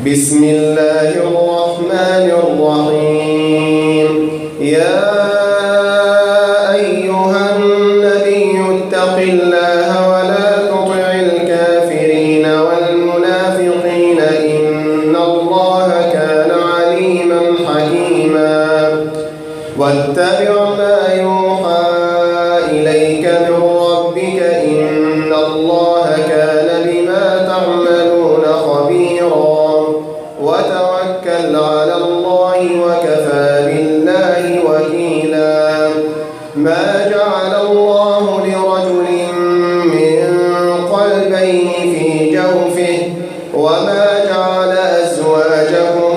بسم الله الرحمن الرحيم. يا أيها النبي اتق الله ولا تطع الكافرين والمنافقين إن الله كان عليما حكيما. واتبع ما يوحى إليك من ربك إن الله كان بما تعملون خبيرا. وتوكل على الله وكفى بالله وكيلا. ما جعل الله لرجل من قلبين في جوفه وما جعل أزواجكم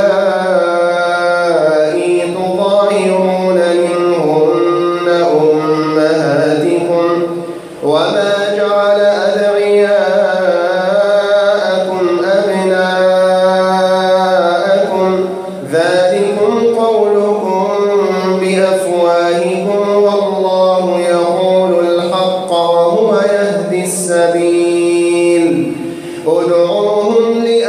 اللائي تظاهرون منهن أمهاتكم وما جعل أدعياءكم أبناءكم ذلكم قولكم بأفواهكم والله يقول الحق وهو يهدي السبيل. ادعوهم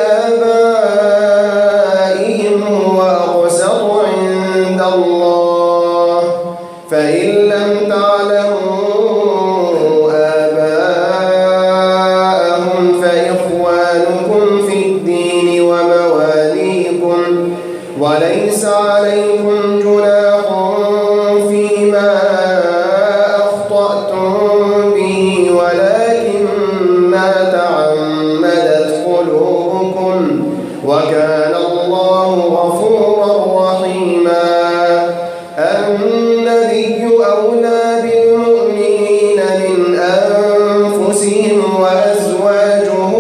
لآبائهم هو أقسط عند الله فإن لم تعلموا آباءهم فإخوانكم في الدين ومواليكم وليس عليكم جناح فيما أخطأتم به ولكن ما تعمدت قلوبكم وكان الله غفورا رحيما. النبي أولى بالمؤمنين من أنفسهم وأزواجه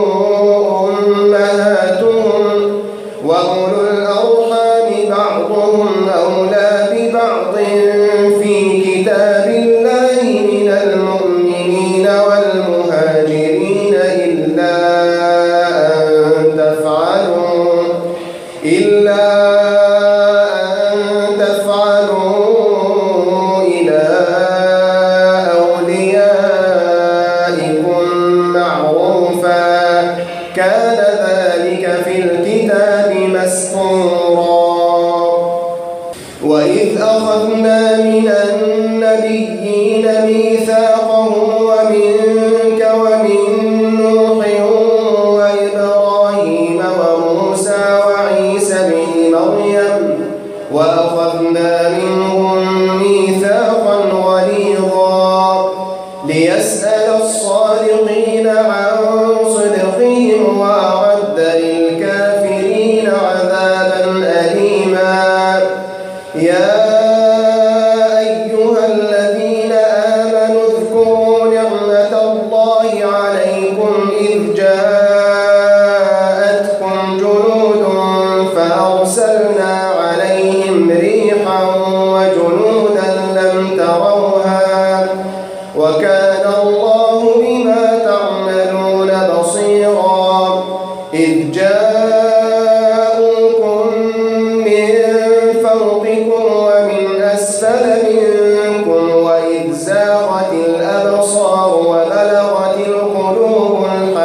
أمهاتهم وأولو الأرحام بعضهم أولى ببعض في كتاب الله من المؤمنين والمهاجرين إلا أن تفعلوا إلى أوليائكم معروفا كان ذلك في الكتاب مسطورا. وإذ أخذنا من النبيين ميثاقهم ومنك ومن نوح وإبراهيم وموسى وعيسى بن مريم وأخذنا منهم ميثاقا غليظا ليسأل الصادقين عن صدقهم وأعد للكافرين عذابا أليما. يا أيها الذين آمنوا اذكروا نعمة الله عليكم إذ جاءتكم جنود فأرسلنا عليهم ريحا وجنودا لم تروها وكان الله بما تعملون بصيرا. إذ جاءوكم من فوقكم ومن أسفل منكم وإذ زاغت الأبصار وبلغت القلوب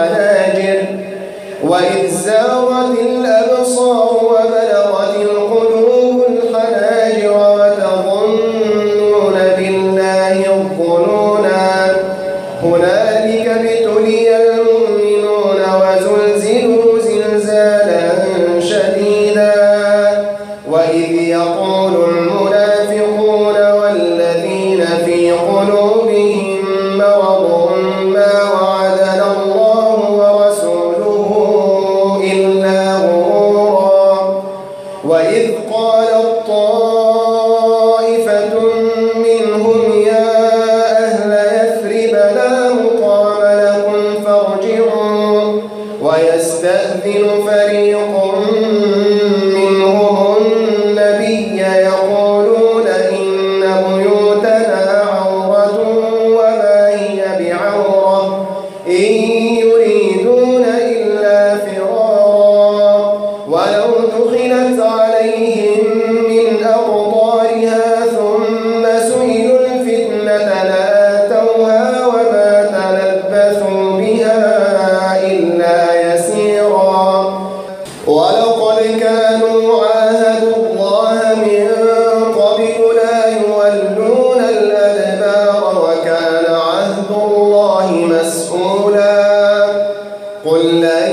الحناجر وتظنون بالله الظنونا. هنالك ابتلي المؤمنون وزلزلوا زلزالا شديدا. وإذ يقول المنافقون والذين في قلوبهم مرض ما وعدنا الله ورسوله إلا غرورا. وإذ قالت طائفة منهم يا أهل يثرب لا مقام لكم فارجعوا ويستأذن فريق منهم النبي يقولون إن بيوتنا عورة وما هي بعورة إن يريدون إلا فرارا ولو دخلت عليهم من أقطارها ثم سئلوا الفتنة لآتوها وما تلبثوا بها ولقد كانوا عاهدوا الله من قبل لا يولون الأدبار وكان عهد الله مسؤولا قل لن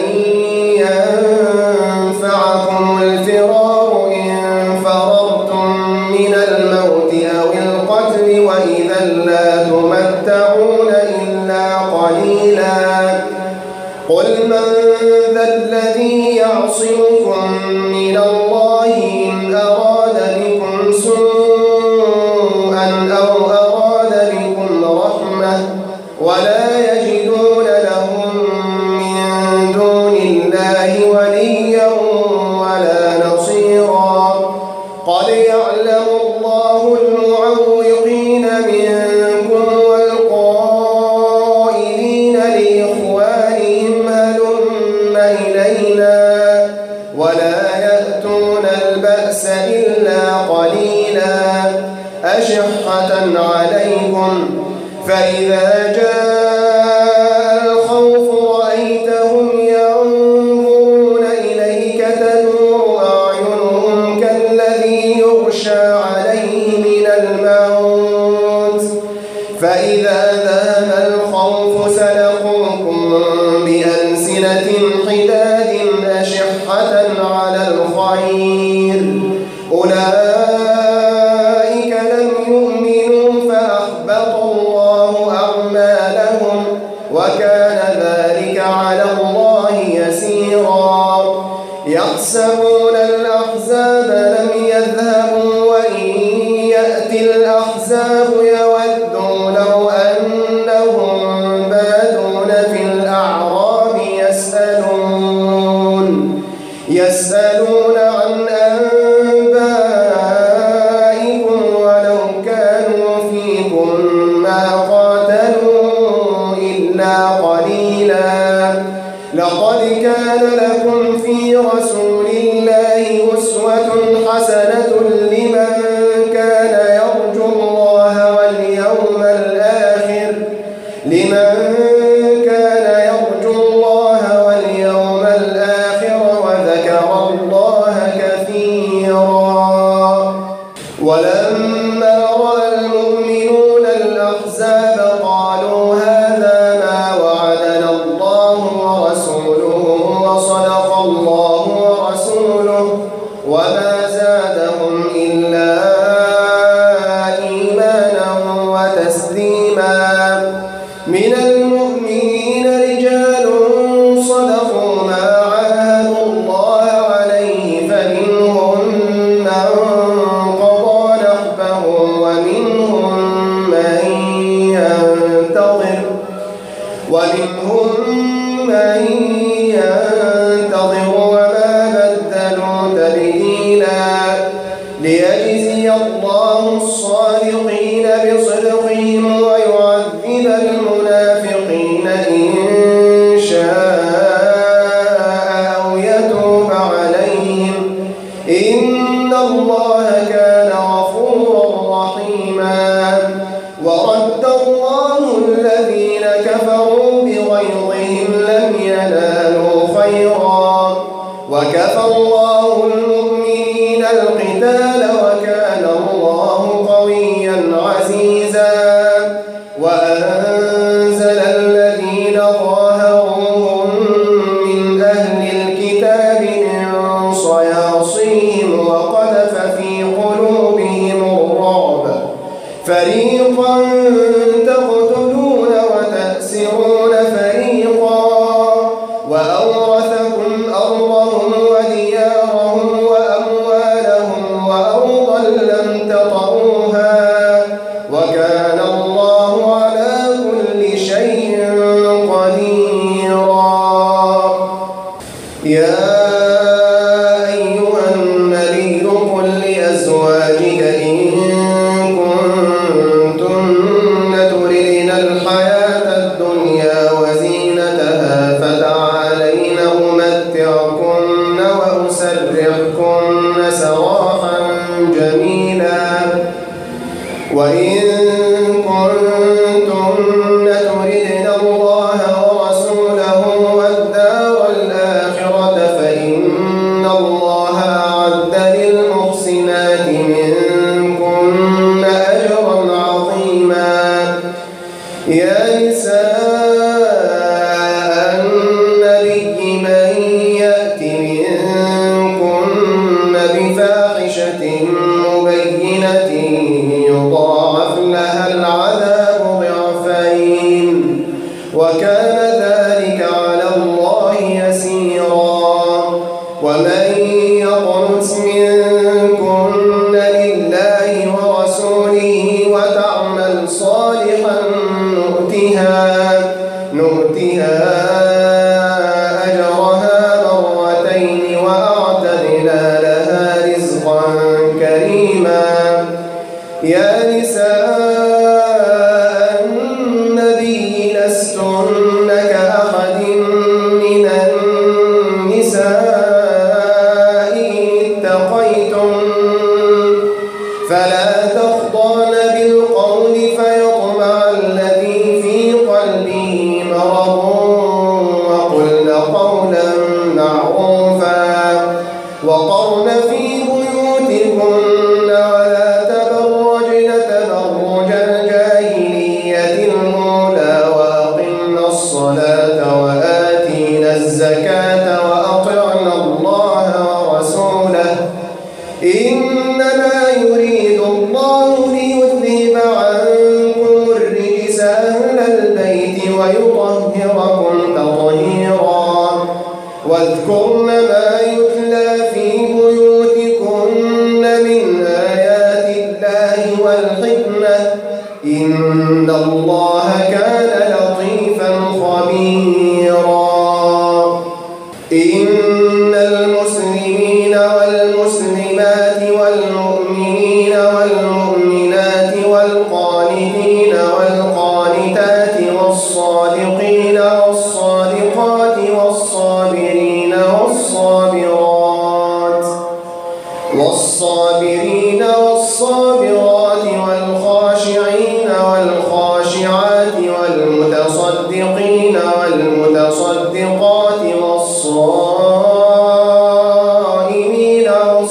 ينفعكم الفرار إن فررتم من الموت أو القتل وإذا لا تمتعون إلا قليلا قل من ذا الذي يعصمكم من الله إن أراد بكم سوءا أو أراد بكم رحمة ولا يجدون لهم من دون الله وليا ولا نصيرا قد يعلم الله المعوقين منكم والقائلين لإخوانهم هلم إلينا ولا يأتون البأس إلا قليلا أشحة عليكم فإذا جاء الخوف رأيتهم ينظرون إليك تدور أعينهم كالذي يغشى عليه من الموت فإذا ذهب الخوف سلقوكم بألسنة حداد أشحة على الخير أولئك لم يؤمنوا فأحبط الله أعمالهم وكان ذلك على الله يسيرا يحسبون الأحزاب لم يذهبوا وإن يأتي الأحزاب يودوا لو أنهم بادون في الأعراب يسألون عن أنبائكم ولو كانوا فيكم ما قاتلوا إلا قليلا لقد كان لكم في رسول الله أسوة حسنة لمن كان يرجو الله واليوم الآخر وذكر الله كثيرا ولما رأى المؤمنون الأحزاب قالوا هذا ما وعدنا الله ورسوله وصدق الله ورسوله وما زادهم إلا إيمانا وتسليما من المؤمنين رجال صدقوا ما عاهدوا الله عليه فمنهم من قضى نحبه ومنهم من ينتظر وما بدلوا تبديلا ليجزي الله الصادقين بصدقهم ويعذب المنافقين إن شاء أو يتوب عليهم إن الله كان غفورا رحيما ورد الله الذين كفروا بغيظهم لم ينالوا خيرا وكفى الله المؤمنين القتال وكان الله قويا عزيزا وأنزل الذين ظاهروهم من أهل الكتاب من صياصيهم وقذف في قلوبهم الرعب فريقا تقتلون وتأسرون فريقا وأورثكم أرضهم وديارهم وأموالهم وأرضا لم تطئوها وكان الله على كل شيء قديرا يا أيها النبي قل لأزواجك إن كنتن تردن الحياة الدنيا وزينتها فتعالين أمتعكن وأسرحكن سراحا جميلا وإن كنتن تردن الله ورسوله والدار الآخرة فإن ومن يقنت منكن لله ورسوله وتعمل صالحا نؤتها أجرها مرتين وأعتدنا لها رزقا كريما. يا نساء النبي لستن كأحد من النساء إن اتقيتن فلا تخضعن بالقول فيطمع الذي في قلبه مرض وقلن قولا معروفا وقرن في بيوتكن ولا تبرجن تبرج الجاهلية الأولى وأقمن الصلاة وآتينا الزكاة وأطعن الله ورسوله إنما يريد الله ليذهب عنكم الرجس أهل البيت ويطهركم تطهيرا. واذكرن ما يتلى في بيوتكن من آيات الله والحكمة إن الله كان لطيفا خبيرا. إن المسلمين والمسلمات والمؤمنين والمؤمنات والقانتين والقانتات والصادقين والصادقات والصابرين والصابرات والخاشعين والخاشعات والمتصدقين والمتصدقات والصائمين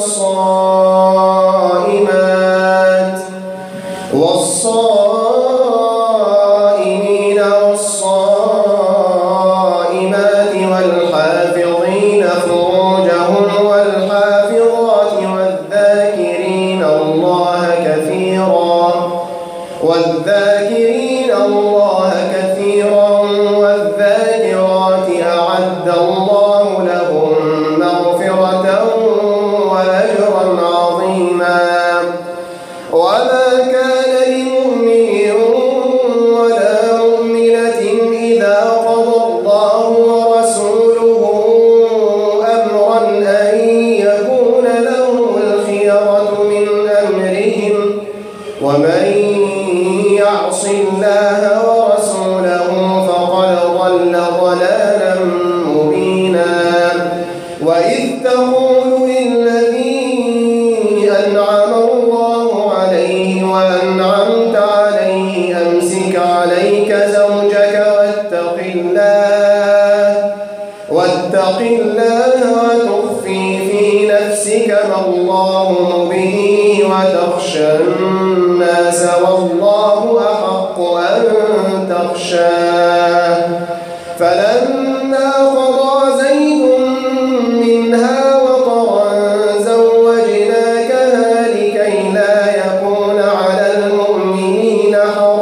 والصائمات والحافظين فروجهم والحافظات والذاكرين الله كثيرا والذاكرات أعد الله لهم مغفرة وأجرا عظيما. وما كان لمؤمن ولا مؤمنة إذا قضى الله ورسوله أمرا أن يكون لهم الخيرة من أمرهم ومن يعص الله ورسوله فقد ضل ضلالا مبينا. وإذ تقول للذي أنعم الله عليه وأنعمت عليه أمسك عليك زوجك واتق الله وتخفي في نفسك ما الله مبديه وتخشى الناس والله أحق أن تخشاه. فلما قضى زيد منها وطرا زوجناكها لكي لا يكون على المؤمنين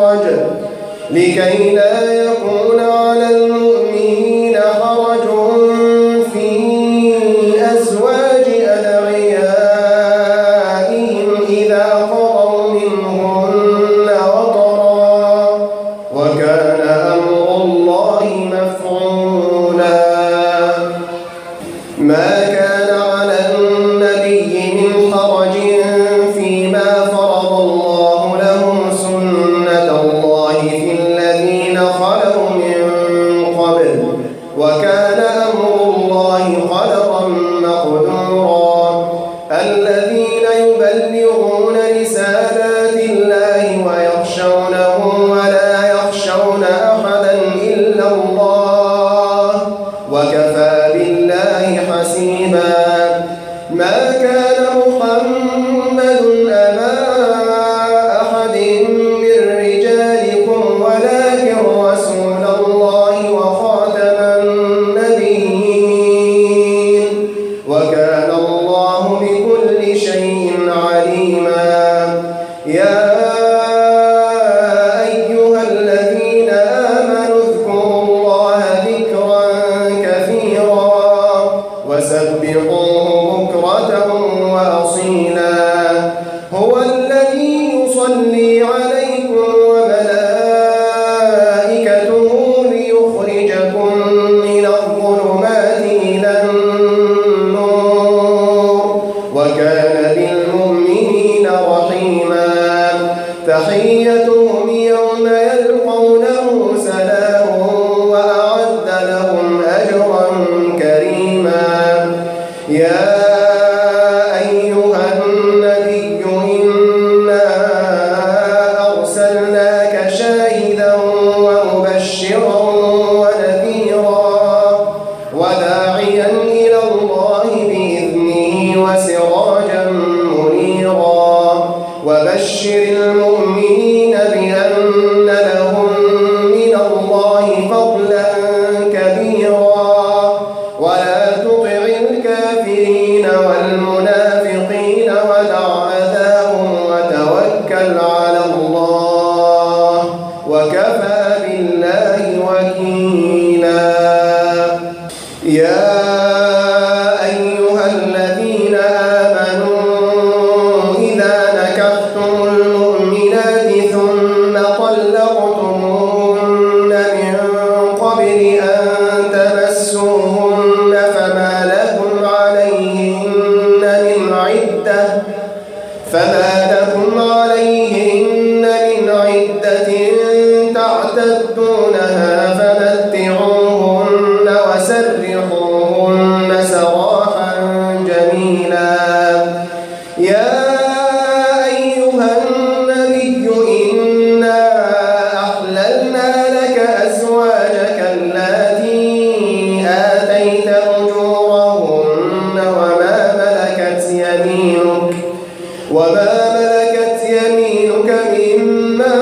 حرج في أزواج أدعيائهم إذا قضوا منهن وطرا وكان أمر الله مفعولا. ما كان على النبي من حرج فيما فرض الله لهم سنة الله في الذين خلوا من قبل وكان أمر الله قدرا مقدورا. الذين يبلغون رسالات الله ويخشونه ولا يخشون أحدا إلا الله وكفى بالله حسيبا. ما كان محمد أبا أحد من رجالكم ولكن رسول الله وخاتم النبيين وكان الله بكل شيء عليما. يا أيها الذين آمنوا اذكروا الله ذكرا كثيرا وسبحوه بكرة وأصيلا هو الذي يصلي عليكم وملائكته ليخرجكم من الظلمات إلى النور وكان بالمؤمنين رحيما تحيتهم يوم يلقونه سلام وأعد لهم أجرا كريما يا أيها النبي إنا أرسلناك شاهدا ومبشرا ونذيرا وداعيا إلى الله بإذنه وسراجا منيرا وبشر المؤمنين بأن لهم من الله فضلا كبيرا ولا تطع الكافرين والمنافقين ودع أذاهم وتوكل على الله وكفى بالله وكيلا يا أيها الذين آمنوا إذا نكحتم المؤمنات ثم طلقتموهن من قبل أن تمسوهن فما لكم عليهن من عدة تعتدونها فمتعوهن وسرحوهن سراحا جميلا يا أيها النبي إنا أحللنا لك أزواجك اللاتي آتيت أجورهن وما ملكت يمينك مما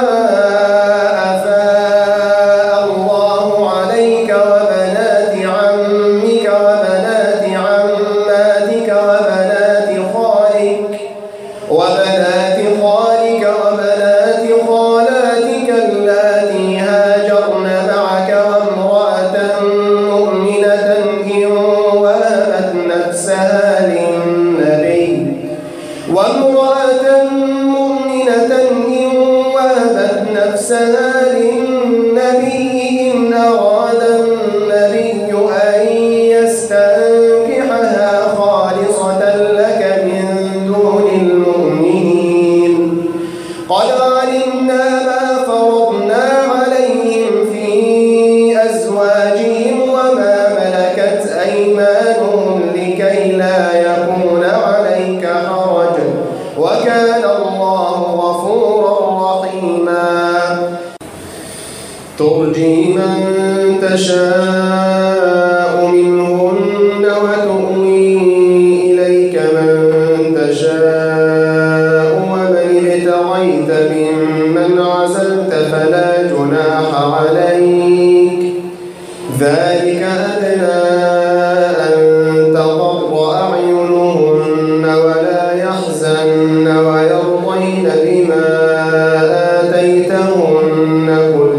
أفاء الله عليك وبنات عمك وبنات عماتك وبنات خالك وبنات خالاتك اللاتي هاجرن معك وامرأة مؤمنة إن وهبت نفسها للنبي إن أراد النبي أن يستنكحها خالصة لك من دون المؤمنين قد علمنا ما فرضنا عليهم في أزواجهم وما ملكت أيمانهم لكي لا يكون عليك حرج وكان الله غفورا رحيما ترجي من تشاء منهن وتؤوي إليك من تشاء ومن ابتغيت ممن عزلت فلا جناح عليك ذلك أدنى أن تقر أعينهن ولا يحزن ويرضين بما آتيتهن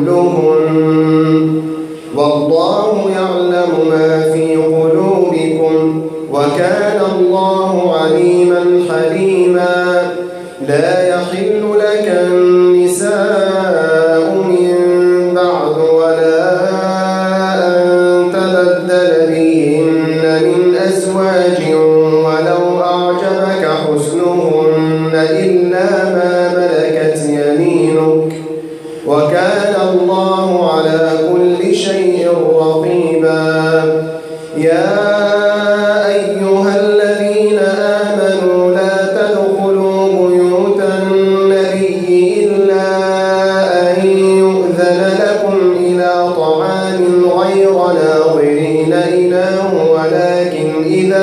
كلهن والله يعلم ما في قلوبكم وكان الله عليما حليما لا يحل لك النساء من بعد ولا أن تبدل بهن من أزواج ولو أعجبك حسنهن إلا ما ملكت يمينك وكان الله على كل شيء رقيبا يا أيها الذين آمنوا لا تدخلوا بيوت النبي إلا أن يؤذن لكم إلى طعام غير ناظرين إناه ولكن إذا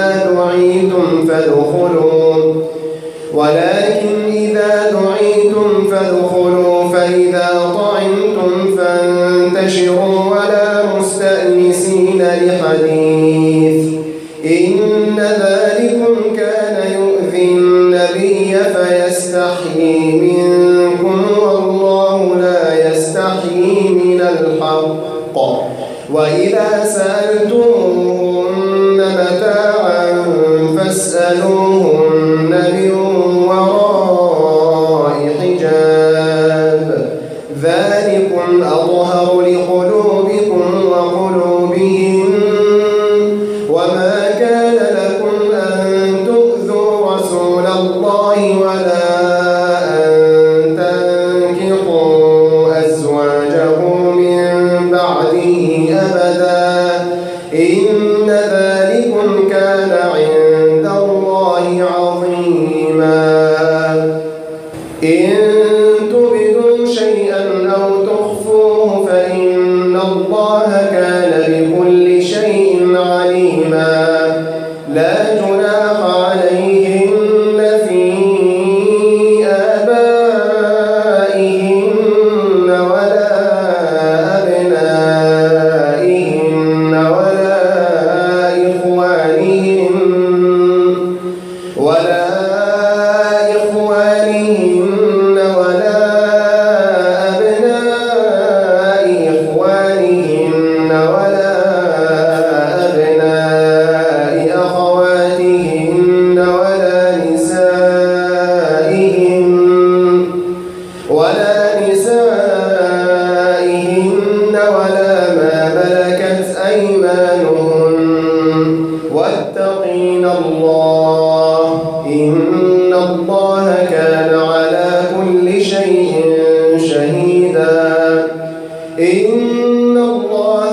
دعيتم فادخلوا فإذا طعمتم فانتشروا ولا مستأنسين لحديث إن ذلكم كان يؤذي النبي فيستحيي منكم والله لا يستحيي من الحق وإذا سألتموهن متاعا فاسألوهن من وراء حجاب ذلكم أطهر لقلوبكم وقلوبهم وما كان لكم أن تؤذوا رسول الله ولا أن تنكحوا أزواجه من بعده أبدا إن ذلكم كان عند الله عظيما إن تبدوا شيئا أو تخفوه فإن الله كان بكل شيء عليما لا جناح عليهن في آبائهن ولا أبنائهن ولا إخوانهن ولا أبناء إخوانهن ولا أبناء أخواتهن ولا نسائهن ولا ما ملكت أيمانهن واتقين الله إن الله كان على كل شيء شهيدا إن الله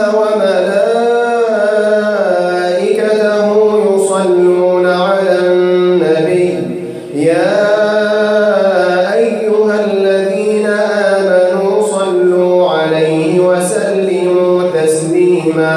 وملائكته يصلون على النبي يا أيها الذين آمنوا صلوا عليه وسلموا تسليما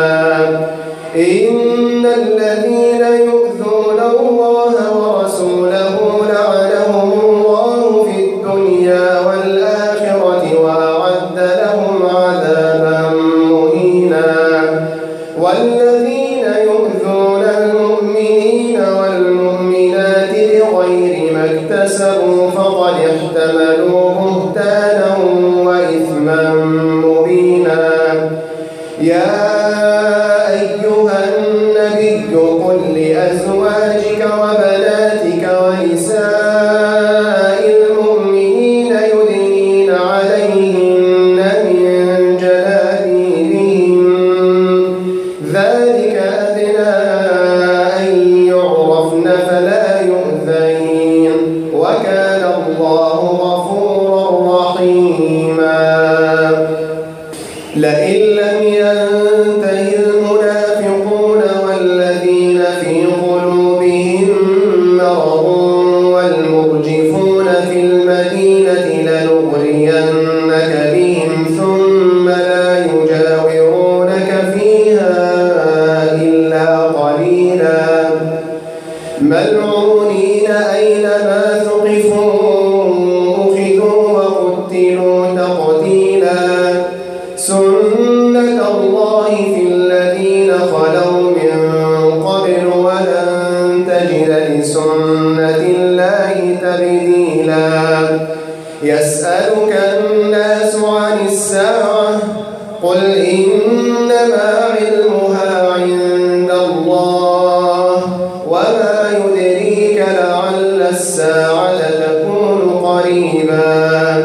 إن الذين يؤذون الله ورسوله لعنهم الله في الدنيا والآخرة وأعد لهم عذابا مهينا والذين يؤذون المؤمنين والمؤمنات بغير ما اكتسبوا فقد احتملوا بهتانا وإثما مبينا يا أيها النبي قل لأزواجك وبناتك ونساء المؤمنين يدنين عليهن من جلابيبهن ذلك أدنى أن يعرفن فلا يؤذين وكان الله غفورا رحيما لئن لم ينته المنافقون والذين في قلوبهم مرض والمرجفون في المدينة لنغرينك بهم ثم لا يجاورونك فيها إلا قليلا ملعونين أينما ثقفوا أخذوا وقتلوا تقتيلا سنة الله في الذين خلوا من قبل ولن تجد لسنة الله تبديلا يسألك الناس عن الساعة قل إنما علمها عند الله وما يدريك لعل الساعة تكون قريبا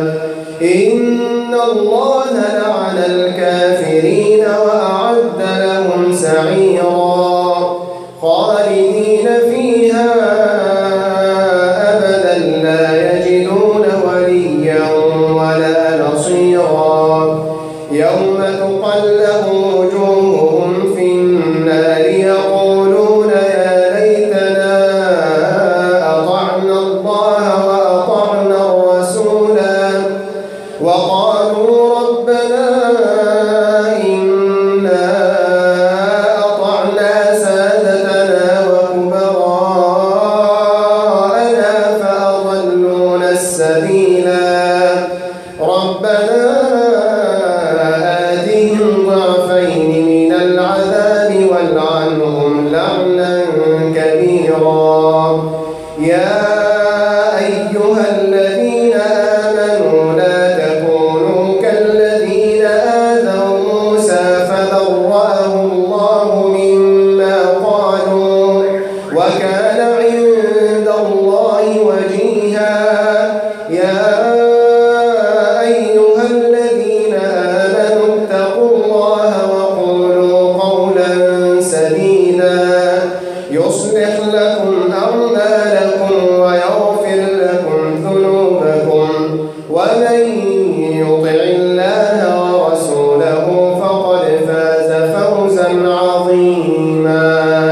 إن الله لعن الكافرين وأعد لهم سعيرا خالدين فيها أبدا لا يجدون وليا ولا نصيرا يوم تقلب وجوههم في النار يقولون يا ليتنا أطعنا الله أعمالكم ويغفر لكم ذنوبكم ومن يطع الله ورسوله فقد فاز فوزا عظيما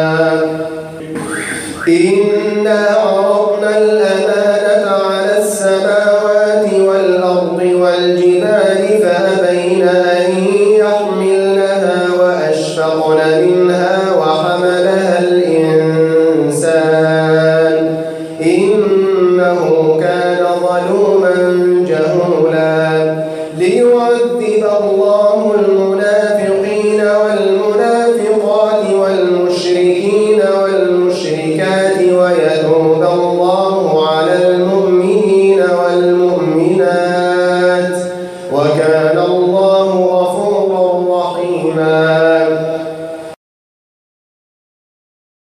إنا عرضنا الأمانة على السماوات والأرض والجبال فأبين أن يحملنها وأشفقن منها